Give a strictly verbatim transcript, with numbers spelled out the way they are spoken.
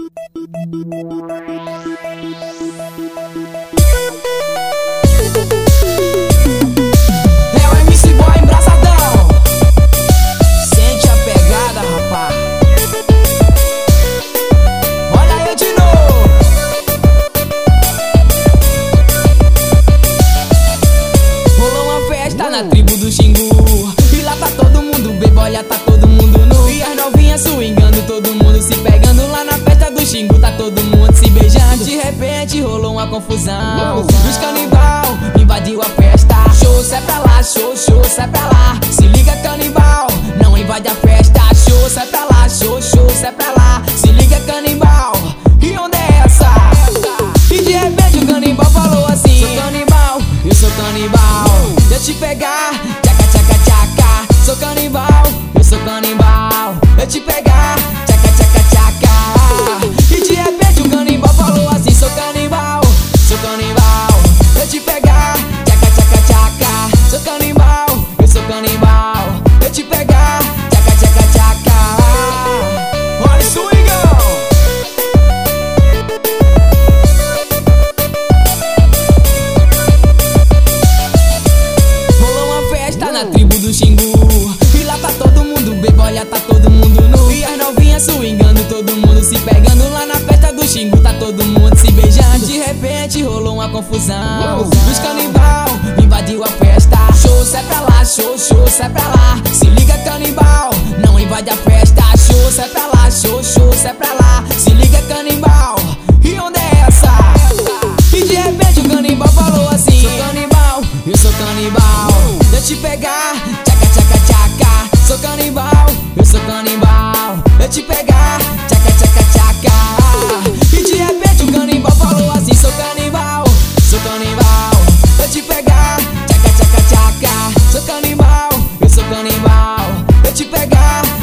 É o M C Boy embraçadão. Sente a pegada, rapá. Olha eu de novo. Rolou uma festa na tribo do Xingu, e lá tá todo mundo bebo, olha, tá todo mundo nu. E as novinhas swingando, todo mundo se pegando. Lá na festa do Xingu tá todo mundo se beijando. De repente rolou uma confusão. Os canibal invadiu a festa. Show, sai pra lá, show, show, sai pra lá. Se liga, canibal, não invade a festa. Show, sai pra lá, show, show, sai pra lá. Se liga, canibal, e onde é essa? E de repente o canibal falou assim: sou canibal, eu sou canibal, deixa eu te pegar, tchaca, tchaca, tchaca. Sou canibal, eu sou canibal, deixa eu te pegar, tchaca, tchaca, tchaca. E de repente o canibal falou assim: sou canibal, sou canibal, deixa eu te pegar, tchaca, tchaca, tchaca. Sou canibal, eu sou canibal, deixa eu te pegar, tchaca, tchaca, tchaca. Olha isso, Igão. Rolou uma festa na tribo do Xingu, e lá tá todo mundo bebo, olha, tá todo mundo nu. E as novinhas swingando, todo mundo se pegando. Lá na festa do Xingu tá todo mundo se beijando. De repente rolou uma confusão. Os canibal invadiu a festa. Show, sai pra lá, show, show, sai pra lá. Se liga, canibal, não invade a festa. Show, sai pra lá, show, show, sai pra lá. Se liga, canibal, e onde é essa? E de repente o canibal falou assim: sou canibal, eu sou canibal, deixa eu te pegar, tchaca, tchaca, tchaca. Sou canibal, eu sou canibal, deixa eu te pegar, tchaca, tchaca, tchaca. E de repente o canibal falou assim: sou canibal, sou canibal, deixa eu te pegar, tchaca, tchaca, tchaca. Sou canibal, eu sou canibal, deixa eu te pegar,